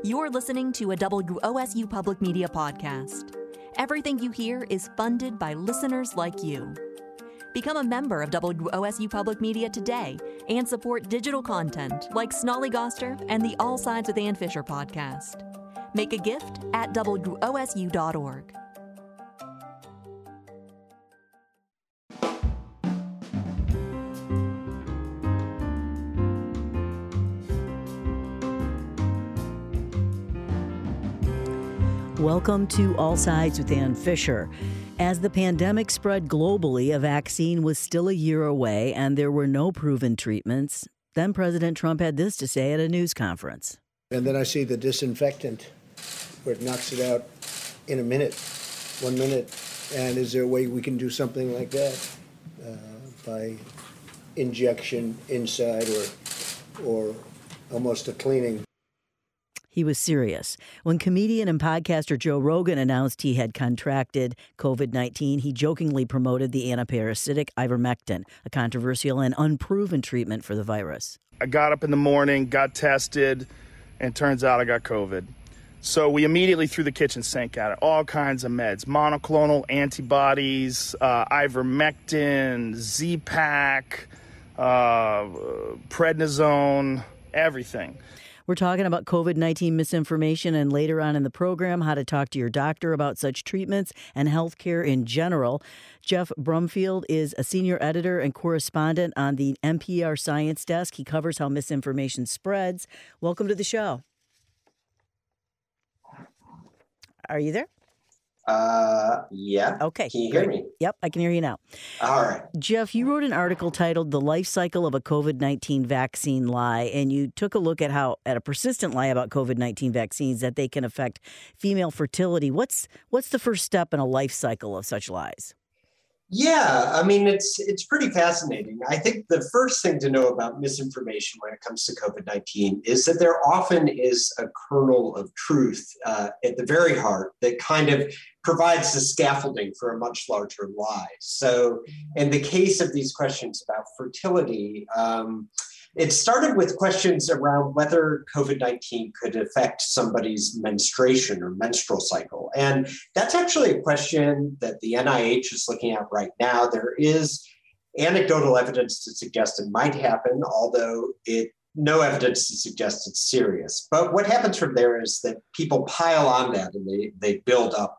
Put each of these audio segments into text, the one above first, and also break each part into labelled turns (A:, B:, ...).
A: You're listening to a WOSU Public Media podcast. Everything you hear is funded by listeners like you. Become a member of WOSU Public Media today and support digital content like Snollygoster and the All Sides with Ann Fisher podcast. Make a gift at WOSU.org.
B: Welcome to All Sides with Ann Fisher. As the pandemic spread globally, a vaccine was still a year away and there were no proven treatments. Then President Trump had this to say at a news conference.
C: And then I see the disinfectant where it knocks it out in a minute, 1 minute. And is there a way we can do something like that by injection inside or almost a cleaning?
B: He was serious. When comedian and podcaster Joe Rogan announced he had contracted COVID-19, he jokingly promoted the antiparasitic ivermectin, a controversial and unproven treatment for the virus.
D: I got up in the morning, got tested, and turns out I got COVID. So we immediately threw the kitchen sink at it. All kinds of meds, monoclonal antibodies, ivermectin, Z-Pak, prednisone, everything.
B: We're talking about COVID-19 misinformation and later on in the program, how to talk to your doctor about such treatments and healthcare in general. Jeff Brumfield is a senior editor and correspondent on the NPR Science Desk. He covers how misinformation spreads. Welcome to the show. Are you there?
E: Yeah.
B: Okay.
E: Can you hear me?
B: Yep, I can hear you now.
E: All right.
B: Jeff, you wrote an article titled The Life Cycle of a COVID-19 Vaccine Lie, and you took a look at a persistent lie about COVID-19 vaccines that they can affect female fertility. What's the first step in a life cycle of such lies?
E: Yeah, I mean, it's pretty fascinating. I think the first thing to know about misinformation when it comes to COVID-19 is that there often is a kernel of truth at the very heart that kind of provides the scaffolding for a much larger lie. So in the case of these questions about fertility, it started with questions around whether COVID-19 could affect somebody's menstruation or menstrual cycle. And that's actually a question that the NIH is looking at right now. There is anecdotal evidence to suggest it might happen, although no evidence to suggest it's serious. But what happens from there is that people pile on that and they build up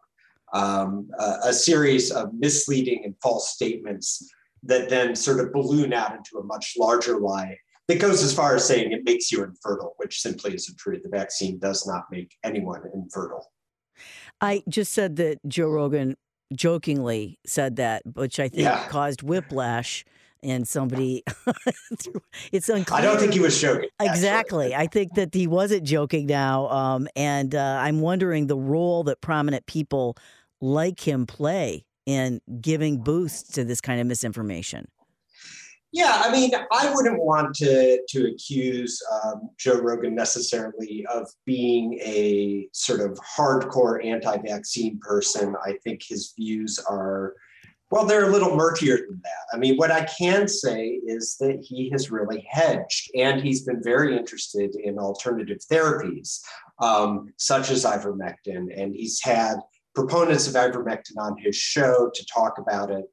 E: a series of misleading and false statements that then sort of balloon out into a much larger lie. It goes as far as saying it makes you infertile, which simply isn't true. The vaccine does not make anyone infertile.
B: I just said that Joe Rogan jokingly said that, which I think caused whiplash in somebody. It's unclear.
E: I don't think he was joking.
B: Exactly. I think that he wasn't joking now. And I'm wondering the role that prominent people like him play in giving boosts to this kind of misinformation.
E: Yeah, I mean, I wouldn't want to accuse Joe Rogan necessarily of being a sort of hardcore anti-vaccine person. I think his views are, well, they're a little murkier than that. I mean, what I can say is that he has really hedged, and he's been very interested in alternative therapies, such as ivermectin, and he's had proponents of ivermectin on his show to talk about it.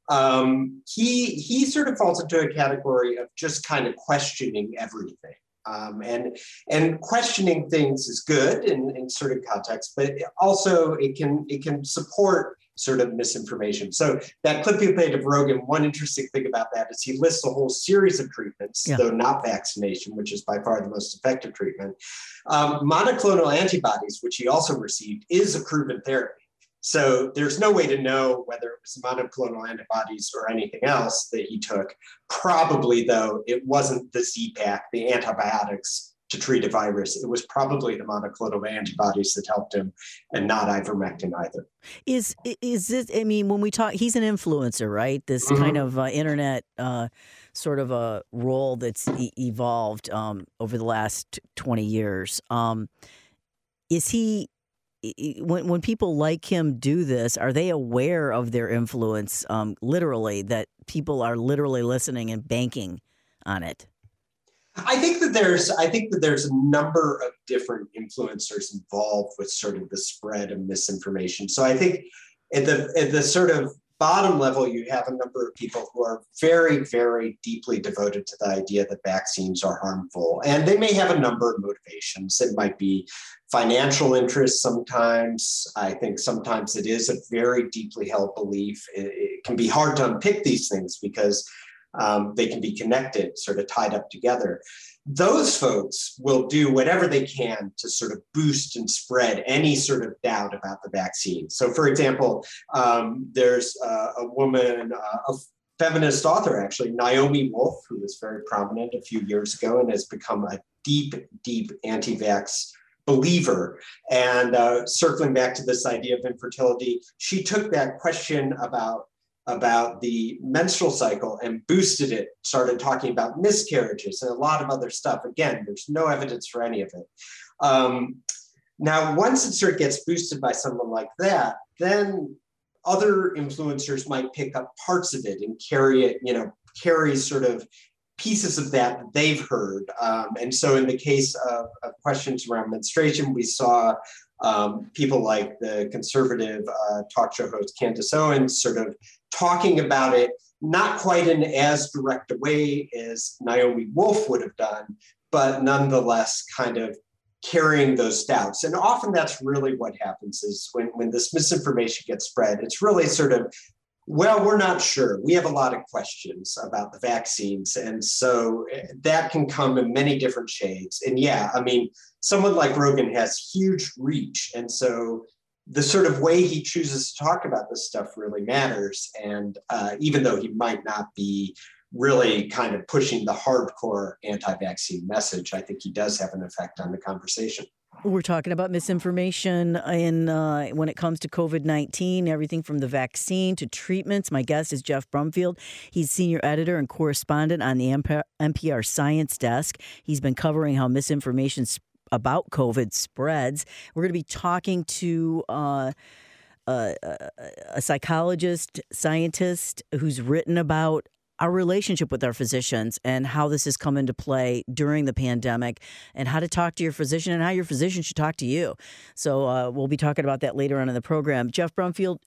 E: He sort of falls into a category of just kind of questioning everything. And questioning things is good in certain contexts, but also it can support sort of misinformation. So that clip you played of Rogan, one interesting thing about that is he lists a whole series of treatments, though not vaccination, which is by far the most effective treatment. Monoclonal antibodies, which he also received, is a proven therapy. So there's no way to know whether it was monoclonal antibodies or anything else that he took. Probably, though, it wasn't the Z-Pak, the antibiotics to treat a virus. It was probably the monoclonal antibodies that helped him and not ivermectin either.
B: Is this, I mean, when we talk, he's an influencer, right? This kind of internet sort of a role that's evolved over the last 20 years. Is he... When people like him do this, are they aware of their influence, literally, that people are literally listening and banking on it?
E: I think that there's a number of different influencers involved with sort of the spread of misinformation. So I think at the sort of bottom level, you have a number of people who are very, very deeply devoted to the idea that vaccines are harmful. And they may have a number of motivations. It might be financial interest sometimes. I think sometimes it is a very deeply held belief. It can be hard to unpick these things because they can be connected, sort of tied up together. Those folks will do whatever they can to sort of boost and spread any sort of doubt about the vaccine. So, for example, there's a woman, a feminist author, actually, Naomi Wolf, who was very prominent a few years ago and has become a deep, deep anti-vax believer. And circling back to this idea of infertility, she took that question about the menstrual cycle and boosted it, started talking about miscarriages and a lot of other stuff. Again, there's no evidence for any of it. Now, once it sort of gets boosted by someone like that, then other influencers might pick up parts of it and carry sort of pieces of that they've heard. And so in the case of questions around menstruation, we saw people like the conservative talk show host Candace Owens sort of talking about it, not quite in as direct a way as Naomi Wolf would have done, but nonetheless kind of carrying those doubts. And often that's really what happens is when this misinformation gets spread, it's really sort of, well, we're not sure. We have a lot of questions about the vaccines. And so that can come in many different shades. And yeah, I mean, someone like Rogan has huge reach. And so the sort of way he chooses to talk about this stuff really matters. And even though he might not be really kind of pushing the hardcore anti-vaccine message, I think he does have an effect on the conversation.
B: We're talking about misinformation when it comes to COVID-19, everything from the vaccine to treatments. My guest is Jeff Brumfield. He's senior editor and correspondent on the NPR Science Desk. He's been covering how misinformation about COVID spreads. We're going to be talking to a psychologist, scientist who's written about our relationship with our physicians and how this has come into play during the pandemic and how to talk to your physician and how your physician should talk to you. So we'll be talking about that later on in the program. Jeff Brumfield,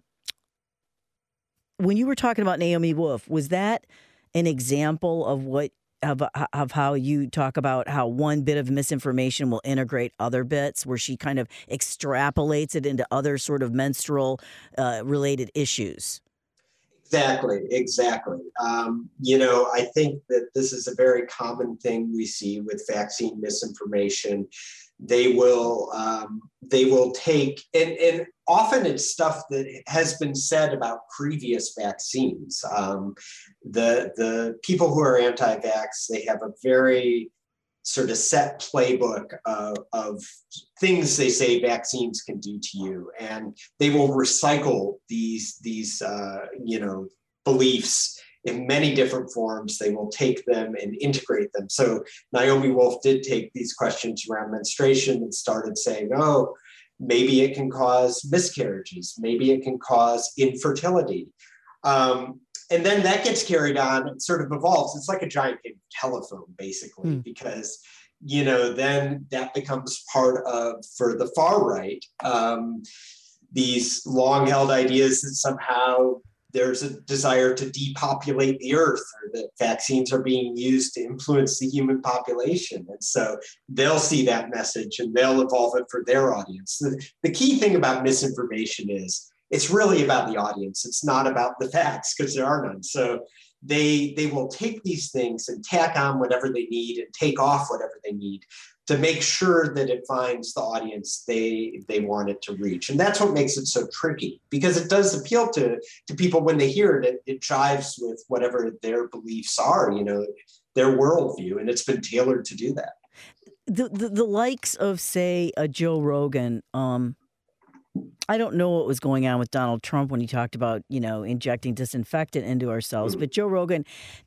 B: when you were talking about Naomi Wolf, was that an example of how you talk about how one bit of misinformation will integrate other bits, where she kind of extrapolates it into other sort of menstrual related issues?
E: Exactly. I think that this is a very common thing we see with vaccine misinformation. They will take, and often it's stuff that has been said about previous vaccines. The people who are anti-vax, they have a very sort of set playbook of things they say vaccines can do to you, and they will recycle these beliefs in many different forms. They will take them and integrate them. So Naomi Wolf did take these questions around menstruation and started saying, oh, maybe it can cause miscarriages, maybe it can cause infertility. And then that gets carried on and sort of evolves. It's like a giant game of telephone, basically, because, then that becomes part of, for the far right, these long-held ideas that somehow there's a desire to depopulate the earth, or that vaccines are being used to influence the human population. And so they'll see that message and they'll evolve it for their audience. The key thing about misinformation is it's really about the audience. It's not about the facts, because there are none. So they will take these things and tack on whatever they need and take off whatever they need to make sure that it finds the audience they want it to reach. And that's what makes it so tricky, because it does appeal to people when they hear it. It jives with whatever their beliefs are, their worldview, and it's been tailored to do that.
B: The likes of, say, a Joe Rogan, I don't know what was going on with Donald Trump when he talked about, injecting disinfectant into ourselves, but Joe Rogan,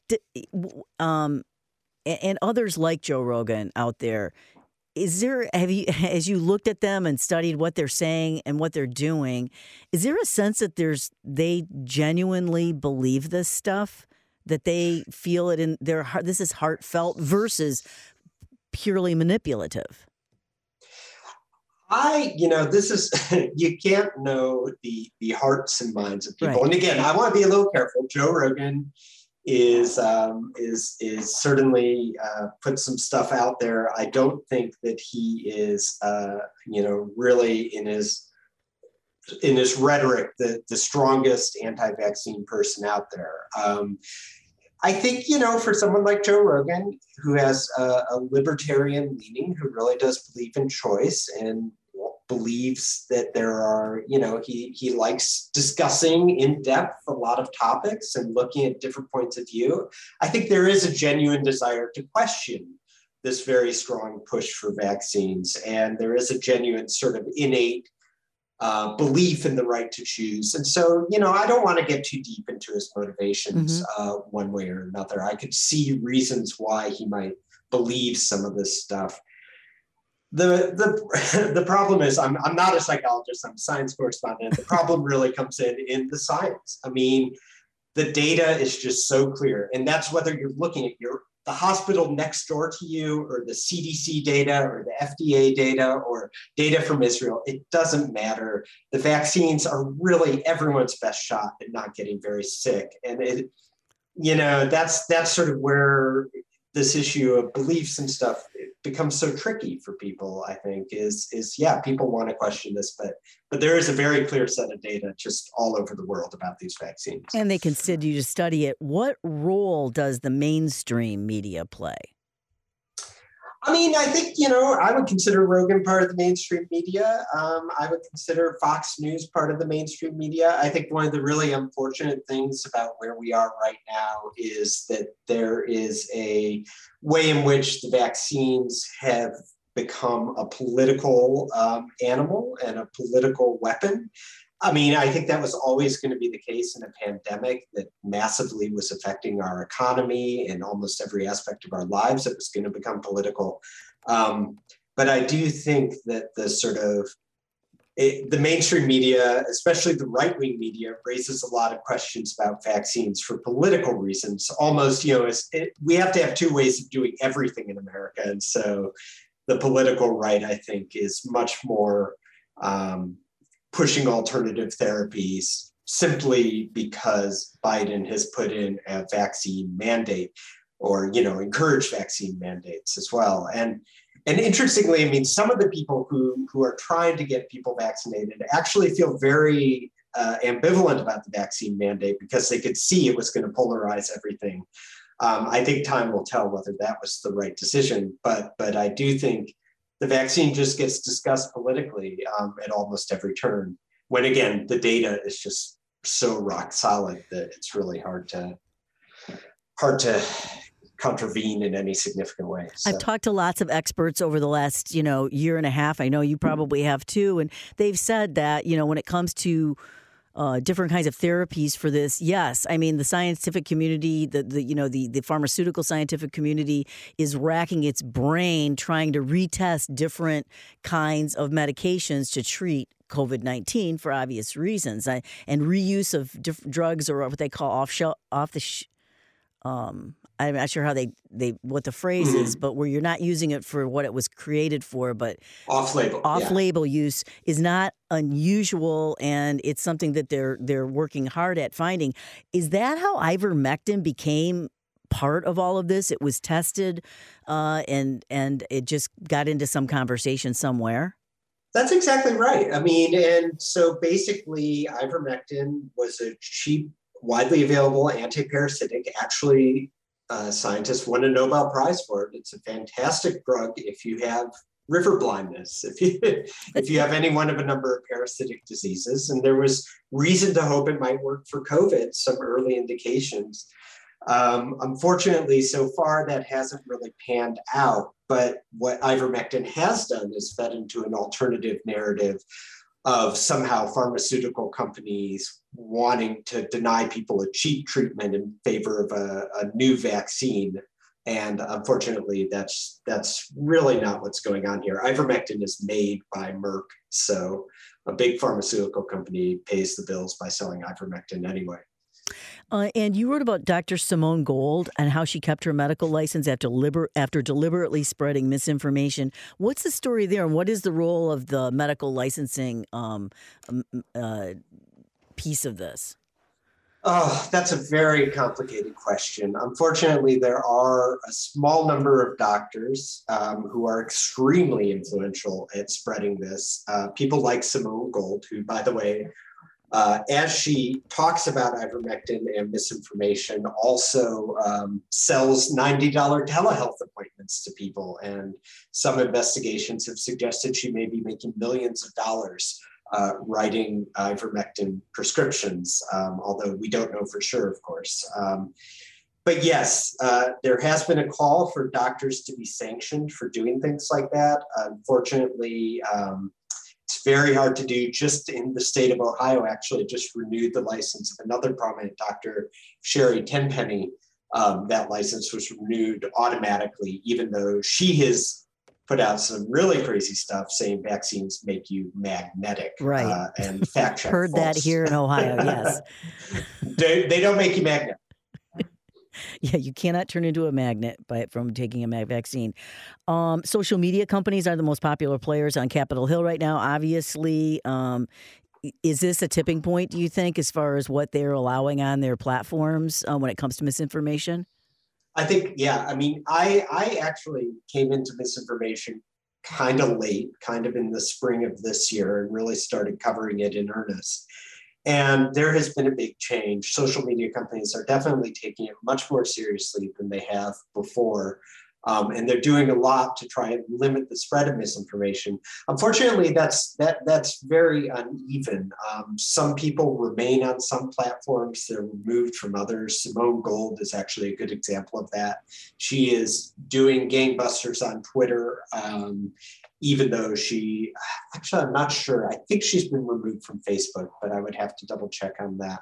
B: and others like Joe Rogan out there, as you looked at them and studied what they're saying and what they're doing, is there a sense that they genuinely believe this stuff? that they feel it in their heart? This is heartfelt versus purely manipulative.
E: This is, you can't know the hearts and minds of people.
B: Right.
E: And again, I want to be a little careful. Joe Rogan is certainly put some stuff out there. I don't think that he is, really in his rhetoric, the strongest anti-vaccine person out there. I think, for someone like Joe Rogan, who has a libertarian leaning, who really does believe in choice and believes that there are, he likes discussing in depth a lot of topics and looking at different points of view. I think there is a genuine desire to question this very strong push for vaccines. And there is a genuine sort of innate belief in the right to choose. And so, I don't want to get too deep into his motivations one way or another. I could see reasons why he might believe some of this stuff. The problem is I'm not a psychologist, I'm a science correspondent. The problem really comes in the science. I mean, the data is just so clear. And that's whether you're looking at the hospital next door to you, or the CDC data, or the FDA data, or data from Israel. It doesn't matter. The vaccines are really everyone's best shot at not getting very sick. And that's sort of where this issue of beliefs and stuff becomes so tricky for people, I think, is people want to question this, but there is a very clear set of data just all over the world about these vaccines.
B: And they continue to study it. What role does the mainstream media play?
E: I mean, I think, I would consider Rogan part of the mainstream media. I would consider Fox News part of the mainstream media. I think one of the really unfortunate things about where we are right now is that there is a way in which the vaccines have become a political animal and a political weapon. I mean, I think that was always going to be the case in a pandemic that massively was affecting our economy and almost every aspect of our lives. It was going to become political. But I do think that the mainstream media, especially the right-wing media, raises a lot of questions about vaccines for political reasons. Almost, we have to have two ways of doing everything in America. And so the political right, I think, is much more pushing alternative therapies simply because Biden has put in a vaccine mandate, or, encouraged vaccine mandates as well. And interestingly, I mean, some of the people who are trying to get people vaccinated actually feel very ambivalent about the vaccine mandate because they could see it was going to polarize everything. I think time will tell whether that was the right decision, but I do think the vaccine just gets discussed politically at almost every turn, when again, the data is just so rock solid that it's really hard to contravene in any significant way. So.
B: I've talked to lots of experts over the last, year and a half. I know you probably have too. And they've said that, when it comes to different kinds of therapies for this. Yes, I mean the scientific community, the pharmaceutical scientific community is racking its brain trying to retest different kinds of medications to treat COVID-19 for obvious reasons, and reuse of different drugs, or what they call I'm not sure how what the phrase is, but where you're not using it for what it was created for, but off-label use is not unusual, and it's something that they're working hard at finding. Is that how ivermectin became part of all of this? It was tested, and it just got into some conversation somewhere.
E: That's exactly right. I mean, and so basically, ivermectin was a cheap, widely available antiparasitic. Actually, scientists won a Nobel Prize for it. It's a fantastic drug if you have river blindness, if you have any one of a number of parasitic diseases. And there was reason to hope it might work for COVID, some early indications. Unfortunately, so far that hasn't really panned out. But what ivermectin has done is fed into an alternative narrative of somehow pharmaceutical companies wanting to deny people a cheap treatment in favor of a new vaccine. And unfortunately, that's really not what's going on here. Ivermectin is made by Merck, so a big pharmaceutical company pays the bills by selling ivermectin anyway.
B: And you wrote about Dr. Simone Gold and how she kept her medical license after deliberately spreading misinformation. What's the story there, and what is the role of the medical licensing piece of this?
E: Oh, that's a very complicated question. Unfortunately, there are a small number of doctors who are extremely influential at spreading this. People like Simone Gold, who, by the way, as she talks about ivermectin and misinformation, also sells $90 telehealth appointments to people. And some investigations have suggested she may be making millions of dollars writing ivermectin prescriptions, although we don't know for sure, of course. But yes, there has been a call for doctors to be sanctioned for doing things like that. Unfortunately, it's very hard to do. Just in the state of Ohio, actually just renewed the license of another prominent doctor, Sherry Tenpenny. That license was renewed automatically, even though she has put out some really crazy stuff saying vaccines make you magnetic.
B: Right.
E: And fact check.
B: Heard
E: false.
B: that here in Ohio, yes.
E: They don't make you magnetic.
B: Yeah, you cannot turn into a magnet from taking a vaccine. Social media companies are the most popular players on Capitol Hill right now, obviously. Is this a tipping point, do you think, as far as what they're allowing on their platforms when it comes to misinformation?
E: I think, yeah. I mean, I actually came into misinformation kind of late, kind of in the spring of this year, and really started covering it in earnest. And there has been a big change. Social media companies are definitely taking it much more seriously than they have before. And they're doing a lot to try and limit the spread of misinformation. Unfortunately, that's very uneven. Some people remain on some platforms, they're removed from others. Simone Gold is actually a good example of that. She is doing gangbusters on Twitter, even though I'm not sure. I think she's been removed from Facebook, but I would have to double check on that.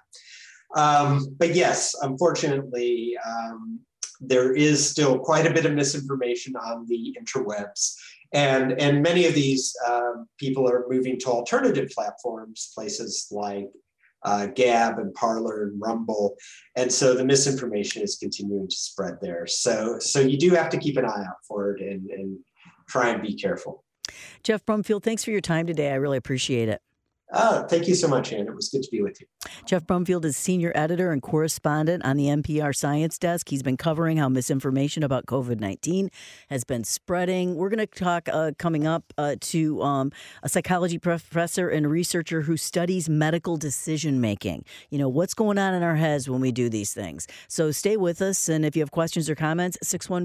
E: But yes, unfortunately, there is still quite a bit of misinformation on the interwebs. And many of these people are moving to alternative platforms, places like Gab and Parler and Rumble. And so the misinformation is continuing to spread there. So you do have to keep an eye out for it and try and be careful.
B: Jeff Brumfield, thanks for your time today. I really appreciate it.
E: Thank you so much, Ann. It was good to be with you.
B: Jeff Brumfield is senior editor and correspondent on the NPR Science Desk. He's been covering how misinformation about COVID-19 has been spreading. We're going to talk coming up to a psychology professor and researcher who studies medical decision-making. You know, what's going on in our heads when we do these things. So stay with us, and if you have questions or comments,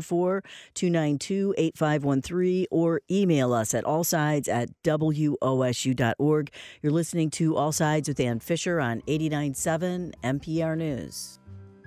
B: 614-292-8513, or email us at allsides@wosu.org. You're listening to All Sides with Ann Fisher on 89.7 NPR News.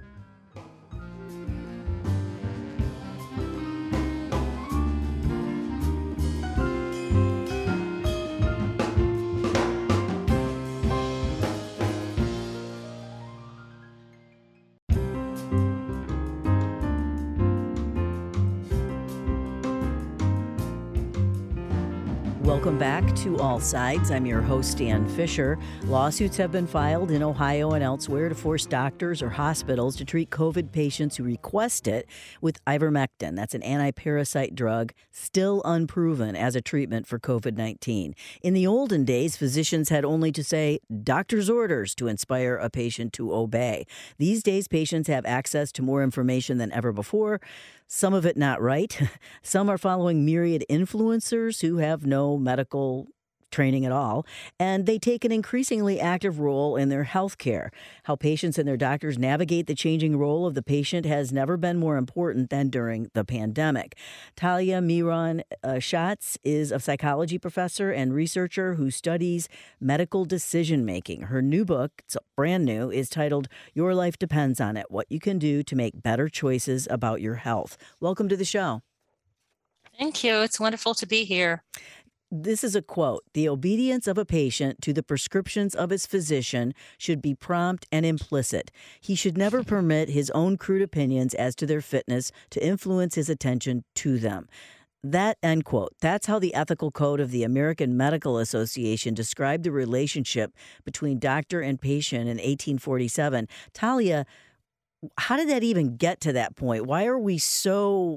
B: Welcome back to All Sides. I'm your host, Ann Fisher. Lawsuits have been filed in Ohio and elsewhere to force doctors or hospitals to treat COVID patients who request it with ivermectin. That's an anti-parasite drug still unproven as a treatment for COVID-19. In the olden days, physicians had only to say doctor's orders to inspire a patient to obey. These days, patients have access to more information than ever before. Some of it not right. Some are following myriad influencers who have no medical training at all, and they take an increasingly active role in their health care. How patients and their doctors navigate the changing role of the patient has never been more important than during the pandemic. Talia Miron-Schatz is a psychology professor and researcher who studies medical decision-making. Her new book, it's brand new, is titled Your Life Depends on It, What You Can Do to Make Better Choices About Your Health. Welcome to the show.
F: Thank you. It's wonderful to be here.
B: This is a quote. The obedience of a patient to the prescriptions of his physician should be prompt and implicit. He should never permit his own crude opinions as to their fitness to influence his attention to them. That end quote. That's how the ethical code of the American Medical Association described the relationship between doctor and patient in 1847. Talia, how did that even get to that point? Why are we so,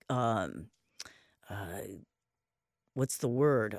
B: what's the word?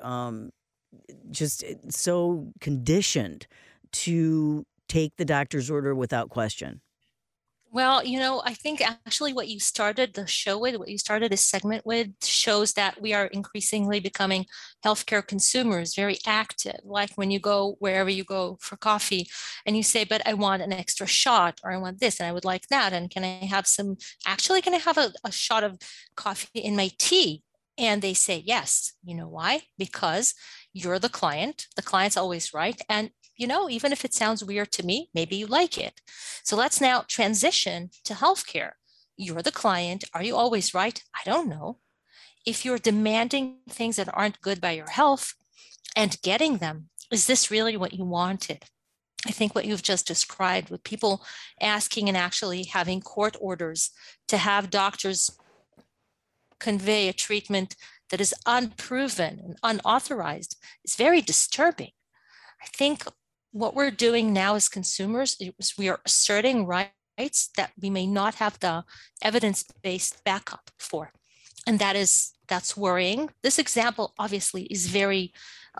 B: Just so conditioned to take the doctor's order without question?
F: Well, I think actually what you started the show with, what you started this segment with, shows that we are increasingly becoming healthcare consumers, very active. Like when you go wherever you go for coffee and you say, but I want an extra shot, or I want this and I would like that. And can I have can I have a shot of coffee in my tea? And they say yes. You know why? Because you're the client. The client's always right. And even if it sounds weird to me, maybe you like it. So let's now transition to healthcare. You're the client. Are you always right? I don't know. If you're demanding things that aren't good by your health and getting them, is this really what you wanted? I think what you've just described, with people asking and actually having court orders to have doctors convey a treatment that is unproven and unauthorized, is very disturbing. I think what we're doing now as consumers is we are asserting rights that we may not have the evidence-based backup for. And that's worrying. This example obviously is very,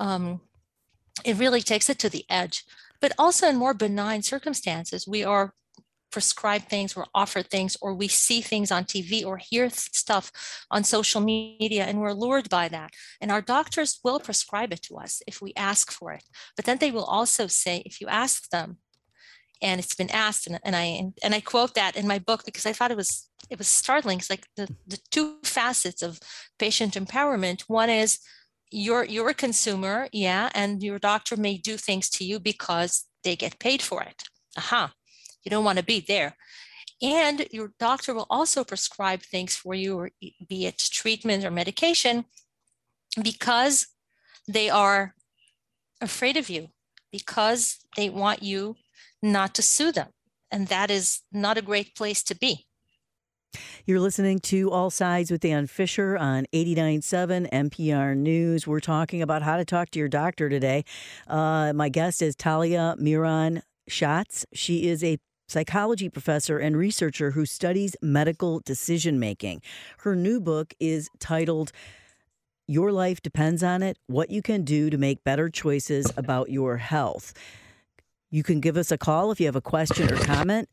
F: it really takes it to the edge. But also in more benign circumstances, we are prescribed things, we're offered things, or we see things on TV or hear stuff on social media, and we're lured by that. And our doctors will prescribe it to us if we ask for it. But then they will also say, if you ask them, and it's been asked, and I quote that in my book because I thought it was startling. It's like the two facets of patient empowerment. One is you're a consumer, yeah, and your doctor may do things to you because they get paid for it. You don't want to be there. And your doctor will also prescribe things for you, or be it treatment or medication, because they are afraid of you, because they want you not to sue them. And that is not a great place to be.
B: You're listening to All Sides with Dan Fisher on 89.7 NPR News. We're talking about how to talk to your doctor today. My guest is Talia Miron-Schatz. She is a psychology professor and researcher who studies medical decision-making. Her new book is titled Your Life Depends on It: What You Can Do to Make Better Choices About Your Health. You can give us a call if you have a question or comment,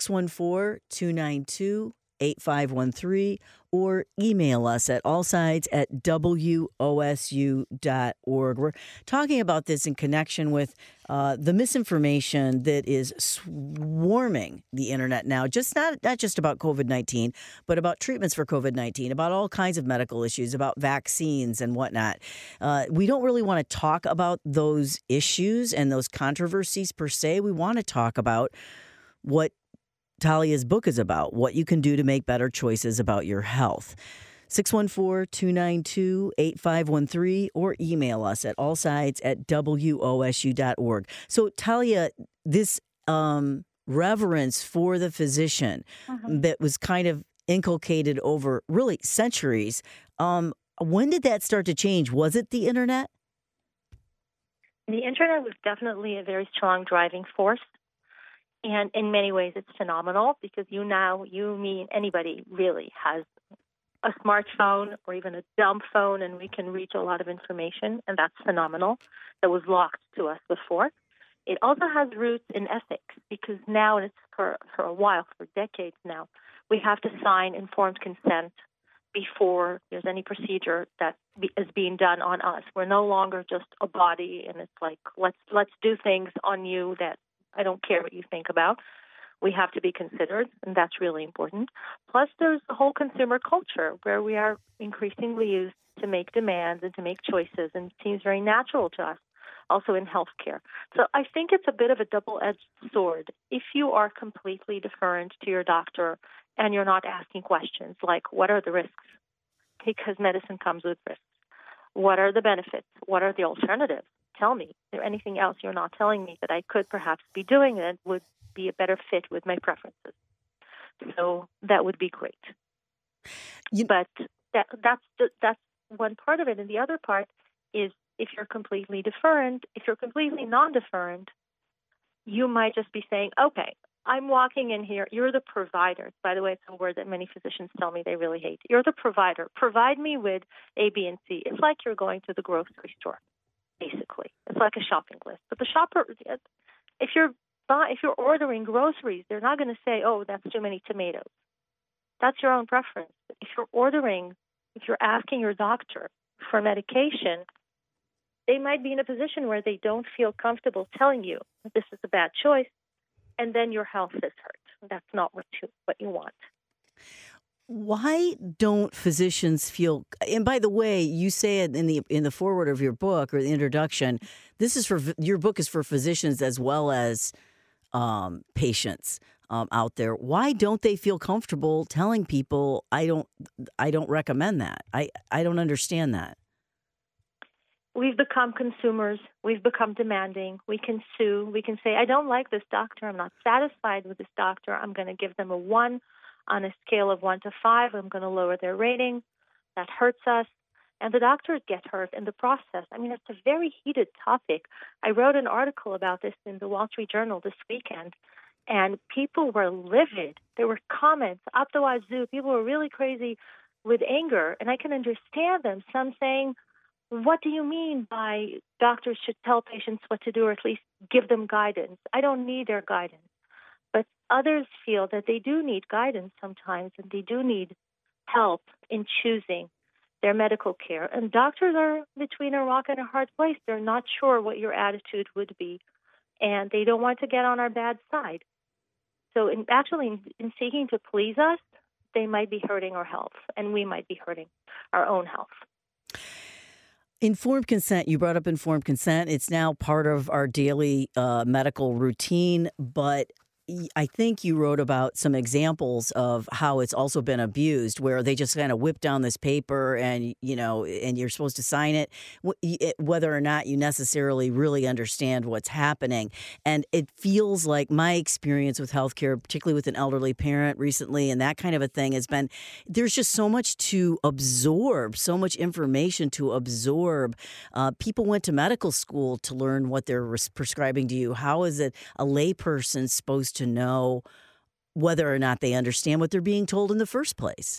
B: 614-292-8513, or email us at allsides@wosu.org. We're talking about this in connection with the misinformation that is swarming the internet now, not just about COVID-19, but about treatments for COVID-19, about all kinds of medical issues, about vaccines and whatnot. We don't really want to talk about those issues and those controversies per se. We want to talk about what Talia's book is about, what you can do to make better choices about your health. 614-292-8513, or email us at allsides@wosu.org. So, Talia, this reverence for the physician that was kind of inculcated over really centuries, when did that start to change? Was it the internet?
G: The internet was definitely a very strong driving force. And in many ways, it's phenomenal because anybody really has a smartphone or even a dumb phone, and we can reach a lot of information, and that's phenomenal. That was locked to us before. It also has roots in ethics because now, and it's for a while, for decades now, we have to sign informed consent before there's any procedure that is being done on us. We're no longer just a body, and it's like, let's do things on you that I don't care what you think about. We have to be considered, and that's really important. Plus, there's the whole consumer culture where we are increasingly used to make demands and to make choices, and it seems very natural to us, also in healthcare. So I think it's a bit of a double-edged sword. If you are completely deferent to your doctor and you're not asking questions like, what are the risks? Because medicine comes with risks. What are the benefits? What are the alternatives? Tell me, is there anything else you're not telling me that I could perhaps be doing that would be a better fit with my preferences? So that would be great. But That's one part of it. And the other part is if you're completely deferent, if you're completely non-deferent, you might just be saying, okay, I'm walking in here. You're the provider. By the way, it's a word that many physicians tell me they really hate. You're the provider. Provide me with A, B, and C. It's like you're going to the grocery store, basically. It's like a shopping list. But the shopper, if you're ordering groceries, they're not going to say, oh, that's too many tomatoes. That's your own preference. If you're asking your doctor for medication, they might be in a position where they don't feel comfortable telling you that this is a bad choice, and then your health is hurt. That's not what you want.
B: Why don't physicians feel? And by the way, you say it in the foreword of your book or the introduction. Your book is for physicians as well as patients out there. Why don't they feel comfortable telling people I don't recommend that? I don't understand that.
G: We've become consumers. We've become demanding. We can sue. We can say, I don't like this doctor. I'm not satisfied with this doctor. I'm going to give them a 1 on a scale of 1 to 5. I'm going to lower their rating. That hurts us. And the doctors get hurt in the process. I mean, it's a very heated topic. I wrote an article about this in the Wall Street Journal this weekend, and people were livid. There were comments up the wazoo. People were really crazy with anger, and I can understand them. Some saying, what do you mean by doctors should tell patients what to do or at least give them guidance? I don't need their guidance. But others feel that they do need guidance sometimes, and they do need help in choosing their medical care. And doctors are between a rock and a hard place. They're not sure what your attitude would be, and they don't want to get on our bad side. So in seeking to please us, they might be hurting our health, and we might be hurting our own health.
B: Informed consent, you brought up informed consent. It's now part of our daily medical routine, but I think you wrote about some examples of how it's also been abused, where they just kind of whip down this paper and you're supposed to sign it, whether or not you necessarily really understand what's happening. And it feels like my experience with healthcare, particularly with an elderly parent recently and that kind of a thing, has been there's just so much to absorb, so much information to absorb. People went to medical school to learn what they're prescribing to you. How is it a layperson supposed to know whether or not they understand what they're being told in the first place?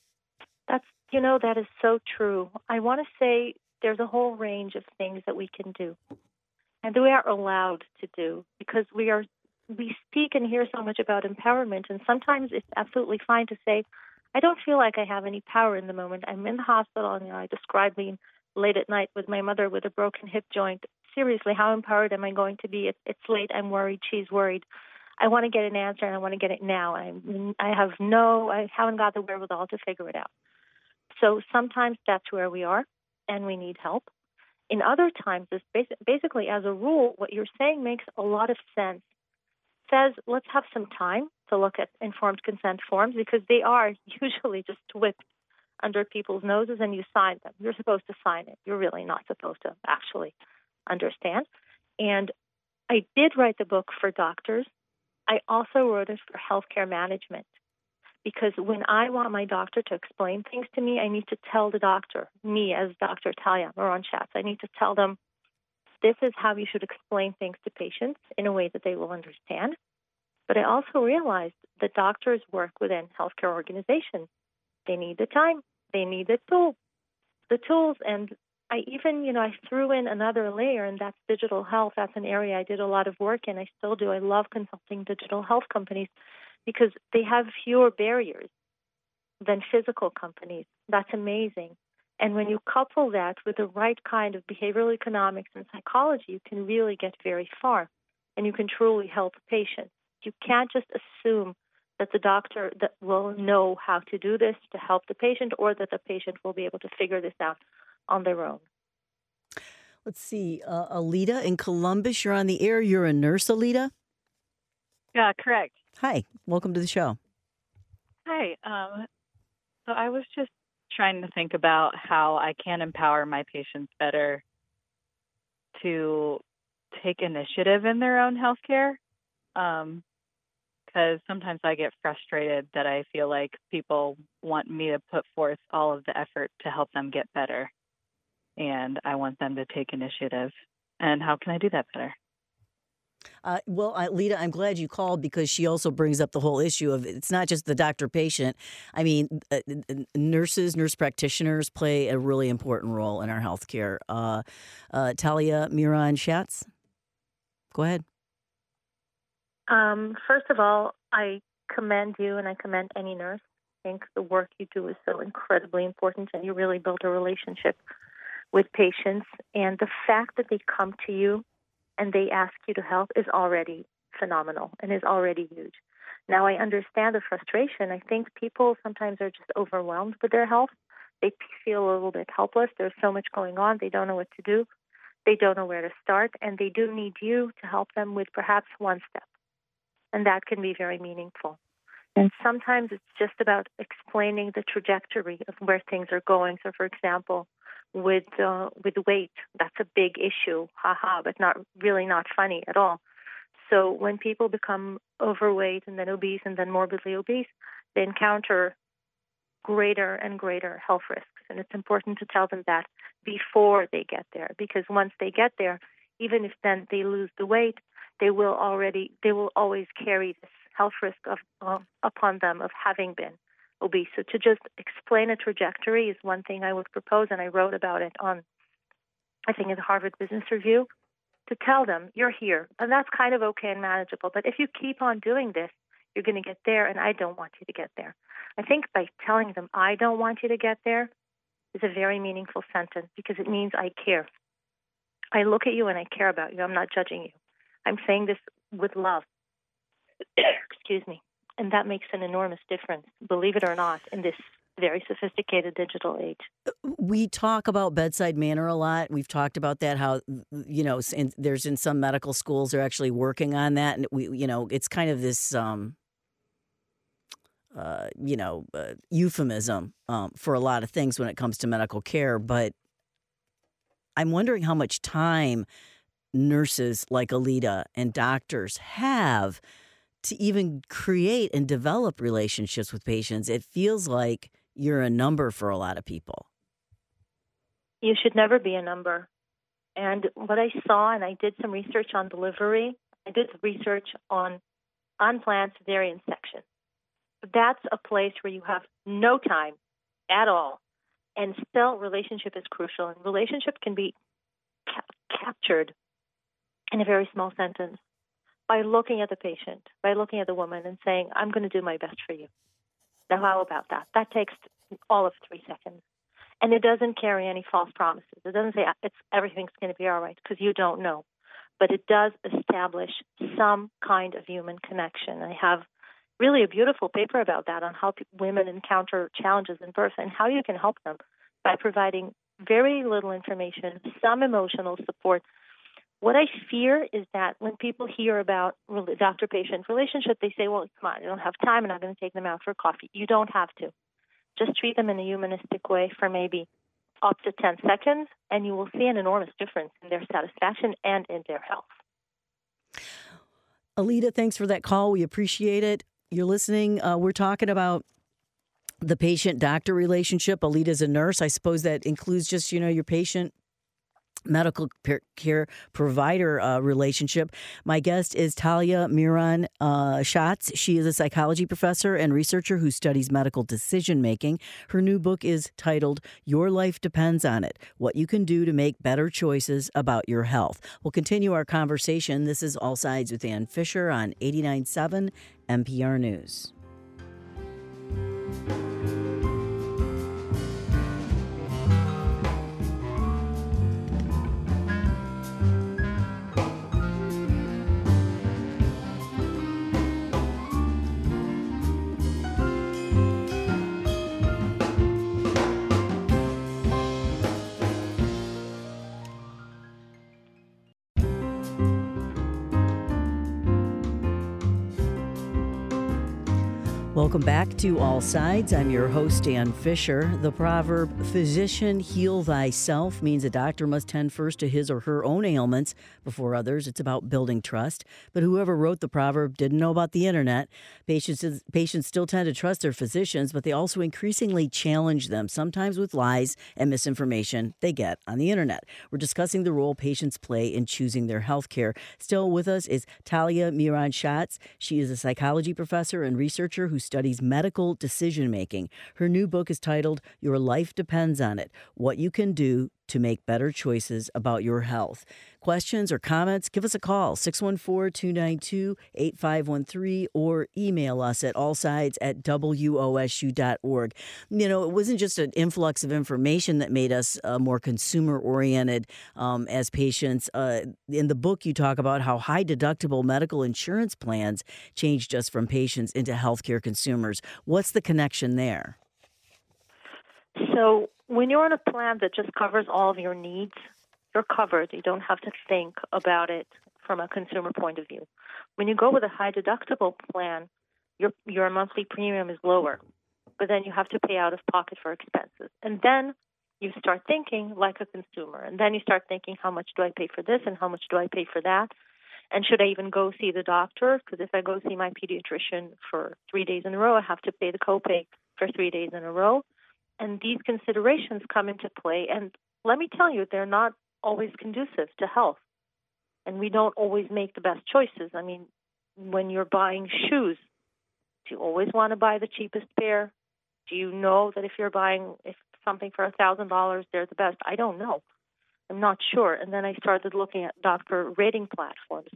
G: That is so true. I want to say there's a whole range of things that we can do and that we are allowed to do, because we speak and hear so much about empowerment, and sometimes it's absolutely fine to say, I don't feel like I have any power in the moment. I'm in the hospital, and I describe being late at night with my mother with a broken hip joint. Seriously, how empowered am I going to be? It's late. I'm worried. She's worried. I want to get an answer, and I want to get it now. I haven't got the wherewithal to figure it out. So sometimes that's where we are, and we need help. In other times, it's basically, as a rule, what you're saying makes a lot of sense. Says, let's have some time to look at informed consent forms, because they are usually just whipped under people's noses, and you sign them. You're supposed to sign it. You're really not supposed to actually understand. And I did write the book for doctors. I also wrote it for healthcare management, because when I want my doctor to explain things to me, I need to tell the doctor, me as Dr. Talia Moron-Schatz, I need to tell them, this is how you should explain things to patients in a way that they will understand. But I also realized that doctors work within healthcare organizations. They need the time. They need the tools. And I even, I threw in another layer, and that's digital health. That's an area I did a lot of work in. I still do. I love consulting digital health companies because they have fewer barriers than physical companies. That's amazing. And when you couple that with the right kind of behavioral economics and psychology, you can really get very far, and you can truly help patients. You can't just assume that the doctor that will know how to do this to help the patient, or that the patient will be able to figure this out on their own.
B: Let's see. Alita in Columbus, you're on the air. You're a nurse, Alita?
H: Yeah, correct.
B: Hi. Welcome to the show.
H: Hi. So I was just trying to think about how I can empower my patients better to take initiative in their own healthcare. because sometimes I get frustrated that I feel like people want me to put forth all of the effort to help them get better, and I want them to take initiative. And how can I do that better?
B: Lita, I'm glad you called because she also brings up the whole issue of it's not just the doctor-patient. I mean, nurses, nurse practitioners play a really important role in our healthcare. Talia Miron-Schatz, go ahead.
G: First of all, I commend you and I commend any nurse. I think the work you do is so incredibly important, and you really build a relationship with patients. And the fact that they come to you and they ask you to help is already phenomenal and is already huge. Now, I understand the frustration. I think people sometimes are just overwhelmed with their health. They feel a little bit helpless. There's so much going on. They don't know what to do. They don't know where to start. And they do need you to help them with perhaps one step. And that can be very meaningful. And sometimes it's just about explaining the trajectory of where things are going. So, for example, with weight, that's a big issue, but not funny at all. So when people become overweight and then obese and then morbidly obese, they encounter greater and greater health risks. And it's important to tell them that before they get there, because once they get there, even if then they lose the weight, they will always carry this health risk upon them of having been obese. So to just explain a trajectory is one thing I would propose, and I wrote about it on, I think, in the Harvard Business Review, to tell them, you're here, and that's kind of okay and manageable, but if you keep on doing this, you're going to get there, and I don't want you to get there. I think by telling them, I don't want you to get there, is a very meaningful sentence, because it means I care. I look at you and I care about you. I'm not judging you. I'm saying this with love. Excuse me. And that makes an enormous difference, believe it or not, in this very sophisticated digital age.
B: We talk about bedside manner a lot. We've talked about that, how, there's in some medical schools they're actually working on that. And it's kind of this, euphemism for a lot of things when it comes to medical care. But I'm wondering how much time nurses like Alita and doctors have to even create and develop relationships with patients. It feels like you're a number for a lot of people.
G: You should never be a number. And what I saw, and I did some research on delivery, I did research on unplanned cesarean section. That's a place where you have no time at all. And still, relationship is crucial. And relationship can be captured in a very small sentence by looking at the patient, by looking at the woman and saying, I'm going to do my best for you. Now, how about that? That takes all of 3 seconds. And it doesn't carry any false promises. It doesn't say everything's going to be all right, because you don't know. But it does establish some kind of human connection. I have really a beautiful paper about that, on how women encounter challenges in birth and how you can help them by providing very little information, some emotional support. What I fear is that when people hear about doctor-patient relationship, they say, well, come on, I don't have time, and I'm going to take them out for coffee. You don't have to. Just treat them in a humanistic way for maybe up to 10 seconds, and you will see an enormous difference in their satisfaction and in their health.
B: Alita, thanks for that call. We appreciate it. You're listening. We're talking about the patient-doctor relationship. Alita's a nurse. I suppose that includes just, your patient medical care provider relationship. My guest is Talia Miron-Schatz. She is a psychology professor and researcher who studies medical decision-making. Her new book is titled Your Life Depends on It, What You Can Do to Make Better Choices About Your Health. We'll continue our conversation. This is All Sides with Ann Fisher on 89.7 NPR News. Welcome back to All Sides. I'm your host, Dan Fisher. The proverb, physician, heal thyself, means a doctor must tend first to his or her own ailments before others. It's about building trust. But whoever wrote the proverb didn't know about the internet. Patients still tend to trust their physicians, but they also increasingly challenge them, sometimes with lies and misinformation they get on the internet. We're discussing the role patients play in choosing their health care. Still with us is Talia Miron-Schatz. She is a psychology professor and researcher who studies medical decision-making. Her new book is titled Your Life Depends on It, What You Can Do to Make Better Choices About Your Health. Questions or comments? Give us a call, 614-292-8513, or email us at allsides@wosu.org. You know, it wasn't just an influx of information that made us more consumer-oriented as patients. In the book, you talk about how high-deductible medical insurance plans changed us from patients into healthcare consumers. What's the connection there?
G: So when you're on a plan that just covers all of your needs, you're covered. You don't have to think about it from a consumer point of view. When you go with a high deductible plan, your monthly premium is lower, but then you have to pay out of pocket for expenses. And then you start thinking like a consumer. And then you start thinking, how much do I pay for this and how much do I pay for that? And should I even go see the doctor? Because if I go see my pediatrician for 3 days in a row, I have to pay the copay for 3 days in a row. And these considerations come into play. And let me tell you, they're not always conducive to health. And we don't always make the best choices. I mean, when you're buying shoes, do you always want to buy the cheapest pair? Do you know that if you're buying something for $1,000, they're the best? I don't know. I'm not sure. And then I started looking at doctor rating platforms.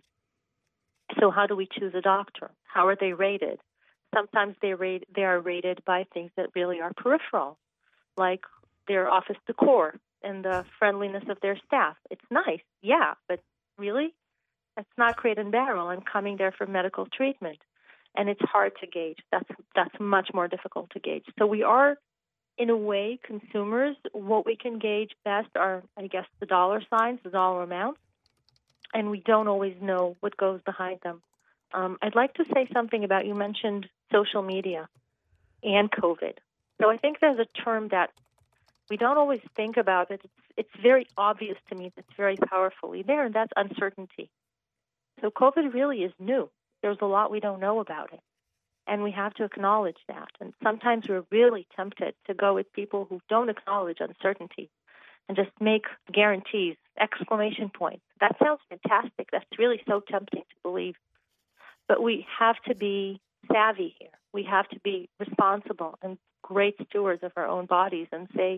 G: So how do we choose a doctor? How are they rated? Sometimes they are rated by things that really are peripheral, like their office decor and the friendliness of their staff. It's nice, yeah, but really? That's not Crate and Barrel. I'm coming there for medical treatment. And it's hard to gauge. That's much more difficult to gauge. So we are, in a way, consumers. What we can gauge best are, I guess, the dollar signs, the dollar amounts, and we don't always know what goes behind them. I'd like to say something about, you mentioned social media and COVID. So I think there's a term that we don't always think about it. It's very obvious to me. It's very powerfully there, and that's uncertainty. So COVID really is new. There's a lot we don't know about it, and we have to acknowledge that. And sometimes we're really tempted to go with people who don't acknowledge uncertainty and just make guarantees, exclamation points. That sounds fantastic. That's really so tempting to believe. But we have to be savvy here. We have to be responsible and great stewards of our own bodies and say,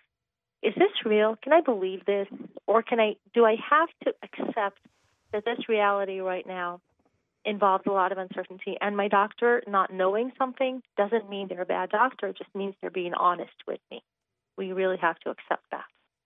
G: is this real? Can I believe this? Or do I have to accept that this reality right now involves a lot of uncertainty? And my doctor not knowing something doesn't mean they're a bad doctor. It just means they're being honest with me. We really have to accept that.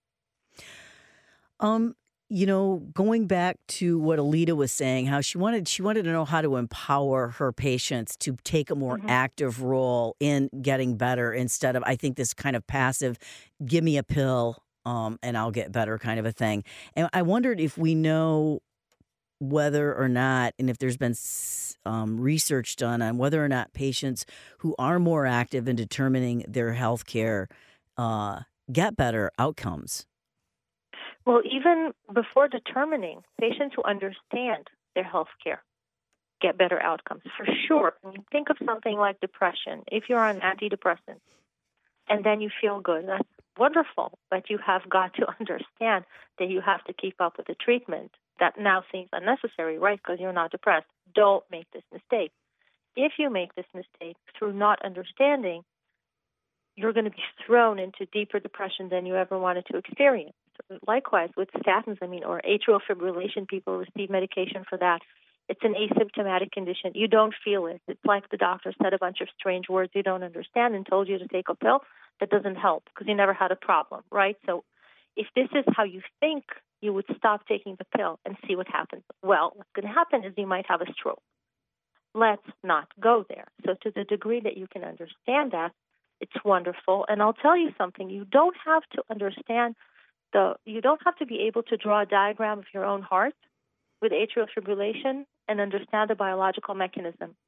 B: You know, going back to what Alita was saying, how she wanted to know how to empower her patients to take a more active role in getting better instead of, I think, this kind of passive, give me a pill and I'll get better kind of a thing. And I wondered if we know whether or not, and if there's been research done on whether or not patients who are more active in determining their health care get better outcomes.
G: Well, even before determining, patients who understand their health care get better outcomes, for sure. I mean, think of something like depression. If you're on antidepressants and then you feel good, that's wonderful, but you have got to understand that you have to keep up with the treatment. That now seems unnecessary, right, because you're not depressed. Don't make this mistake. If you make this mistake through not understanding, you're going to be thrown into deeper depression than you ever wanted to experience. Likewise, with statins, or atrial fibrillation, people receive medication for that. It's an asymptomatic condition. You don't feel it. It's like the doctor said a bunch of strange words you don't understand and told you to take a pill. That doesn't help because you never had a problem, right? So if this is how you think, you would stop taking the pill and see what happens. Well, what's going to happen is you might have a stroke. Let's not go there. So to the degree that you can understand that, it's wonderful. And I'll tell you something. You don't have to understand you don't have to be able to draw a diagram of your own heart with atrial fibrillation and understand the biological mechanism.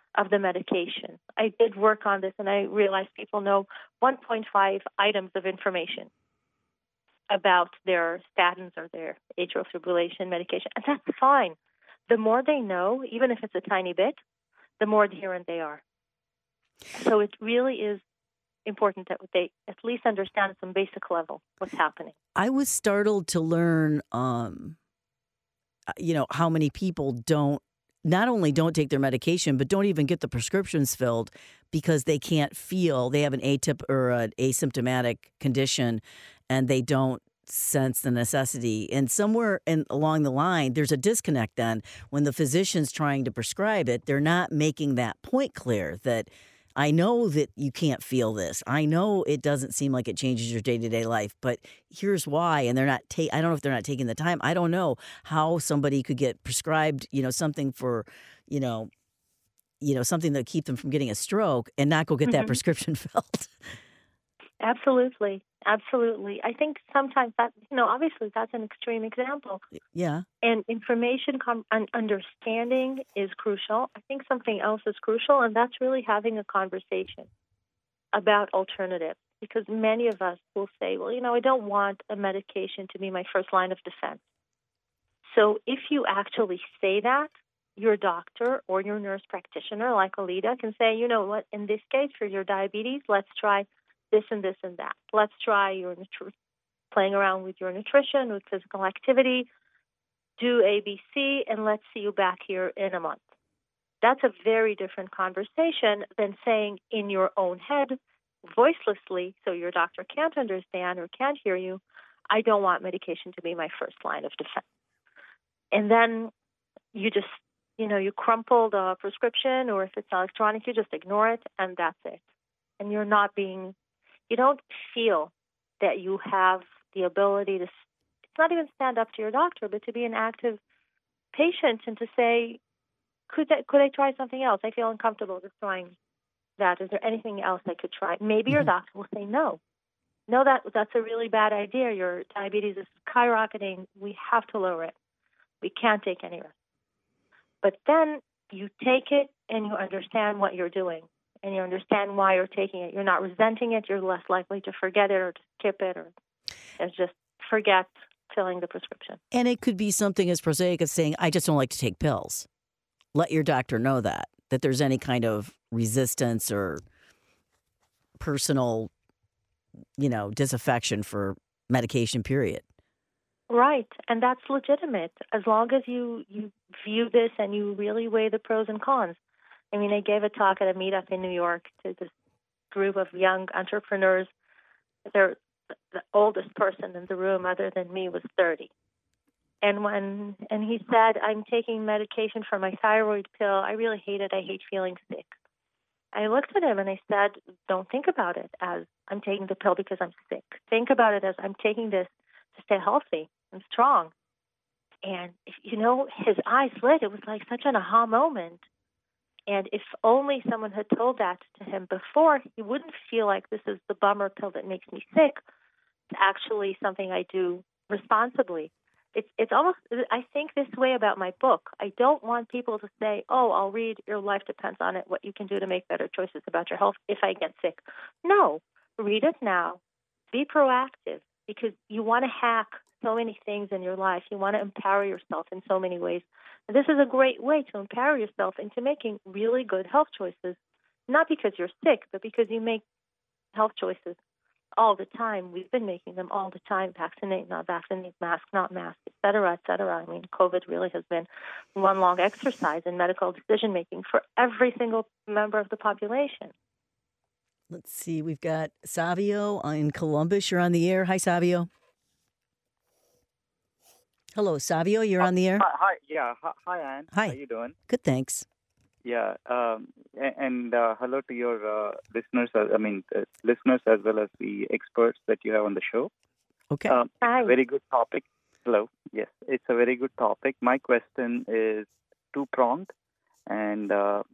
G: of the medication. I did work on this, and I realized people know 1.5 items of information about their statins or their atrial fibrillation medication, and that's fine. The more they know, even if it's a tiny bit, the more adherent they are. So it really is important that they at least understand at some basic level what's happening.
B: I was startled to learn, how many people not only don't take their medication, but don't even get the prescriptions filled because they can't feel, they have an or an asymptomatic condition, and they don't sense the necessity. And somewhere along the line, there's a disconnect then when the physician's trying to prescribe it. They're not making that point clear that I know that you can't feel this. I know it doesn't seem like it changes your day-to-day life, but here's why. And they're not I don't know if they're not taking the time. I don't know how somebody could get prescribed, something for, something that keep them from getting a stroke and not go get that prescription filled.
G: Absolutely. Absolutely. I think sometimes that, obviously that's an extreme example.
B: Yeah.
G: And information and understanding is crucial. I think something else is crucial, and that's really having a conversation about alternatives. Because many of us will say, well, I don't want a medication to be my first line of defense. So if you actually say that, your doctor or your nurse practitioner, like Alida, can say, you know what, in this case for your diabetes, let's try this and this and that. Let's try playing around with your nutrition, with physical activity, do ABC, and let's see you back here in a month. That's a very different conversation than saying in your own head, voicelessly, so your doctor can't understand or can't hear you, I don't want medication to be my first line of defense. And then you just, you crumple the prescription, or if it's electronic, you just ignore it, and that's it. And you don't feel that you have the ability to, it's not even stand up to your doctor, but to be an active patient and to say, could I try something else? I feel uncomfortable just trying that. Is there anything else I could try? Maybe your doctor will say no. No, that's a really bad idea. Your diabetes is skyrocketing. We have to lower it. We can't take any risk. But then you take it and you understand what you're doing. And you understand why you're taking it. You're not resenting it. You're less likely to forget it or to skip it or just forget filling the prescription.
B: And it could be something as prosaic as saying, I just don't like to take pills. Let your doctor know that there's any kind of resistance or personal, disaffection for medication, period.
G: Right. And that's legitimate as long as you view this and you really weigh the pros and cons. I gave a talk at a meetup in New York to this group of young entrepreneurs. The oldest person in the room, other than me, was 30. And he said, I'm taking medication for my thyroid pill. I really hate it. I hate feeling sick. I looked at him and I said, don't think about it as I'm taking the pill because I'm sick. Think about it as I'm taking this to stay healthy and strong. And, his eyes lit. It was like such an aha moment. And if only someone had told that to him before, he wouldn't feel like this is the bummer pill that makes me sick. It's actually something I do responsibly. It's almost, I think this way about my book. I don't want people to say, oh, I'll read Your Life Depends on It, what you can do to make better choices about your health if I get sick. No, read it now. Be proactive because you want to hack so many things in your life. You want to empower yourself in so many ways. And this is a great way to empower yourself into making really good health choices, not because you're sick, but because you make health choices all the time. We've been making them all the time: vaccinate, not vaccinate, mask, not mask, et cetera, et cetera. COVID really has been one long exercise in medical decision-making for every single member of the population.
B: Let's see. We've got Savio in Columbus. You're on the air. Hi, Savio. Hello, Savio. You're on the air.
I: Hi. Yeah. Hi, Anne.
B: Hi.
I: How you doing?
B: Good, thanks.
I: Yeah. And hello to your listeners. Listeners as well as the experts that you have on the show.
B: Okay.
G: Hi.
I: Very good topic. Hello. Yes, it's a very good topic. My question is two-pronged, and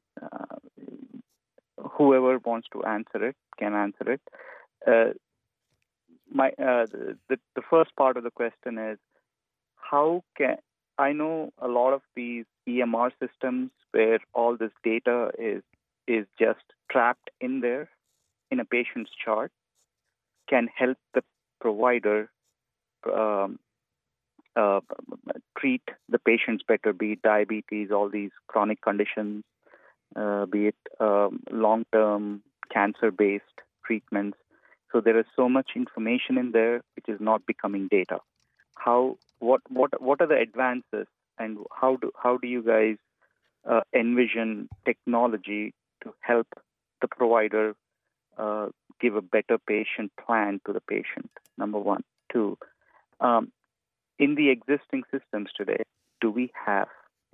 I: whoever wants to answer it can answer it. The first part of the question is, how I know a lot of these EMR systems where all this data is just trapped in there in a patient's chart can help the provider treat the patients better, be it diabetes, all these chronic conditions, be it long-term cancer-based treatments. So there is so much information in there which is not becoming data. What are the advances, and how do you guys envision technology to help the provider give a better patient plan to the patient? Number one. Two, in the existing systems today, do we have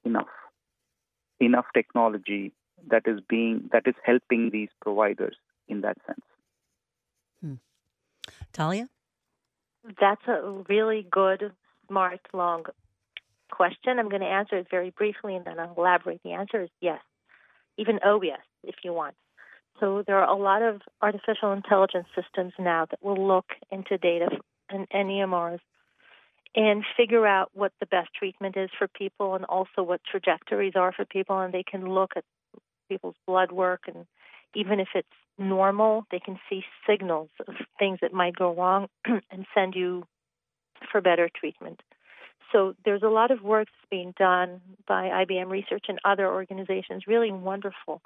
I: enough technology that is helping these providers in that sense?
B: Talia?
G: That's a really good, smart, long question. I'm going to answer it very briefly, and then I'll elaborate. The answer is yes, even yes, if you want. So there are a lot of artificial intelligence systems now that will look into data and EMRs and figure out what the best treatment is for people and also what trajectories are for people. And they can look at people's blood work, and even if it's normal, they can see signals of things that might go wrong and send you for better treatment. So there's a lot of work that's being done by IBM Research and other organizations, really wonderful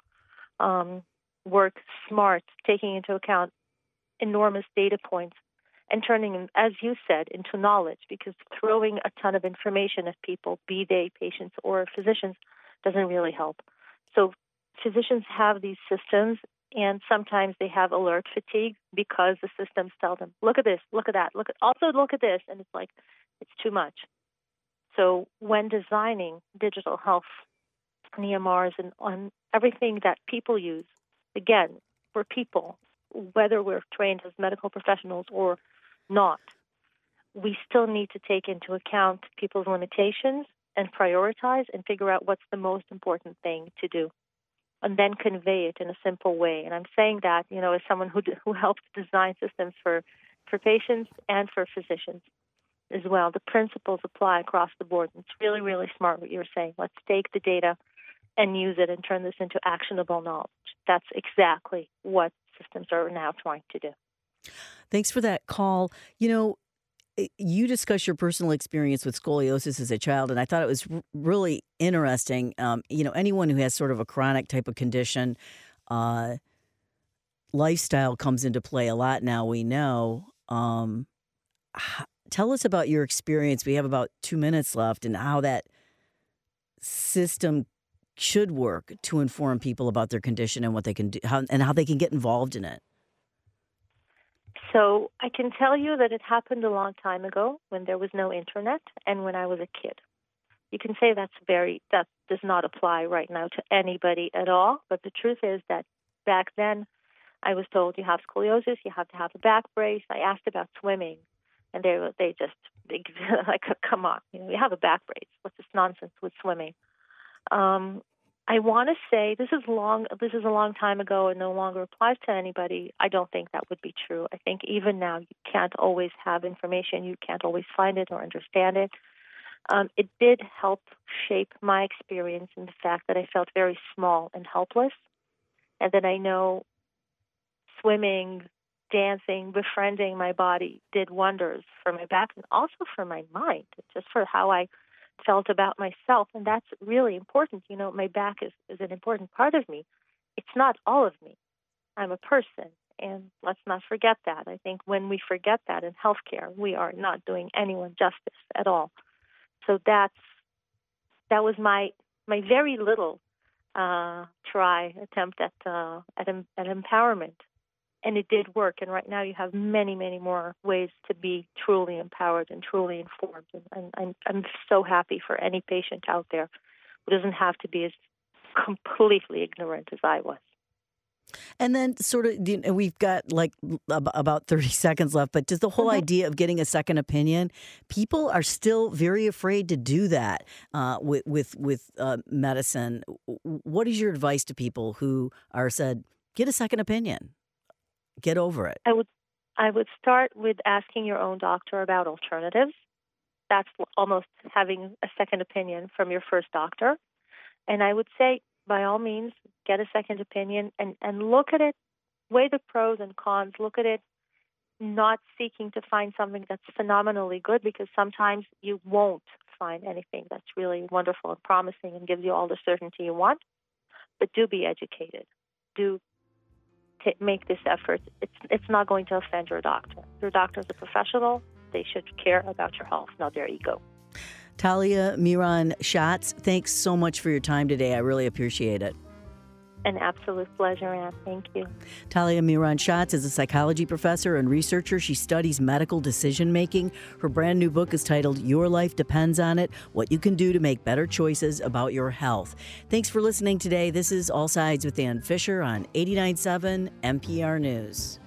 G: work, smart, taking into account enormous data points and turning them, as you said, into knowledge, because throwing a ton of information at people, be they patients or physicians, doesn't really help. So physicians have these systems, and sometimes they have alert fatigue because the systems tell them, look at this, look at that, look at this, and it's like, it's too much. So when designing digital health and EMRs and on everything that people use, again, for people, whether we're trained as medical professionals or not, we still need to take into account people's limitations and prioritize and figure out what's the most important thing to do, and then convey it in a simple way. And I'm saying that, as someone who helps design systems for patients and for physicians as well. The principles apply across the board. It's really, really smart what you're saying. Let's take the data and use it and turn this into actionable knowledge. That's exactly what systems are now trying to do.
B: Thanks for that call. You discussed your personal experience with scoliosis as a child, and I thought it was really interesting. Anyone who has sort of a chronic type of condition, lifestyle comes into play a lot now, we know. Tell us about your experience. We have about 2 minutes left, and how that system should work to inform people about their condition and what they can do, how they can get involved in it.
G: So I can tell you that it happened a long time ago when there was no internet and when I was a kid. You can say that does not apply right now to anybody at all, but the truth is that back then I was told you have scoliosis, you have to have a back brace. I asked about swimming, and they just like, come on, you have a back brace. What's this nonsense with swimming? I want to say this is a long time ago and no longer applies to anybody. I don't think that would be true. I think even now you can't always have information. You can't always find it or understand it. It did help shape my experience in the fact that I felt very small and helpless, and that I know swimming, dancing, befriending my body did wonders for my back and also for my mind, just for how I felt about myself. And that's really important. My back is an important part of me. It's not all of me. I'm a person, and let's not forget that. I think when we forget that in healthcare, we are not doing anyone justice at all. So that was my very little attempt at empowerment. And it did work. And right now you have many, many more ways to be truly empowered and truly informed. And I'm so happy for any patient out there who doesn't have to be as completely ignorant as I was.
B: And then sort of, we've got like about 30 seconds left, but just the whole idea of getting a second opinion, people are still very afraid to do that with medicine. What is your advice to people who are said, get a second opinion? Get over it.
G: I would start with asking your own doctor about alternatives. that's almost having a second opinion from your first doctor. And I would say, by all means, get a second opinion and look at it, weigh the pros and cons, look at it, not seeking to find something that's phenomenally good, because sometimes you won't find anything that's really wonderful and promising and gives you all the certainty you want. But do be educated. Do make this effort. It's not going to offend your doctor. Your doctor is a professional. They should care about your health, not their ego.
B: Talia Miron-Schatz, thanks so much for your time today. I really appreciate it.
G: An absolute pleasure, Anne. Thank you.
B: Talia Miron-Schatz is a psychology professor and researcher. She studies medical decision-making. Her brand new book is titled Your Life Depends on It, What You Can Do to Make Better Choices About Your Health. Thanks for listening today. This is All Sides with Ann Fisher on 89.7 NPR News.